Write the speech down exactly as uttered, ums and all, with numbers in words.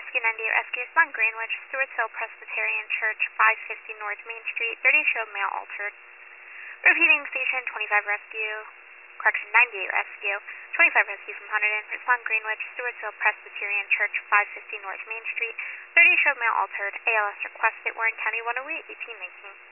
Rescue ninety-eight Rescue, Spawn Greenwich, Stewart's Hill Presbyterian Church, five fifty North Main Street, thirty showed mail altered. Repeating station twenty-five Rescue, correction, ninety-eight Rescue, twenty-five Rescue from Hunterdon, respond Greenwich, Stewart's Hill Presbyterian Church, five fifty North Main Street, thirty showed mail altered. A L S requested Warren County one oh eight, eighteen nineteen.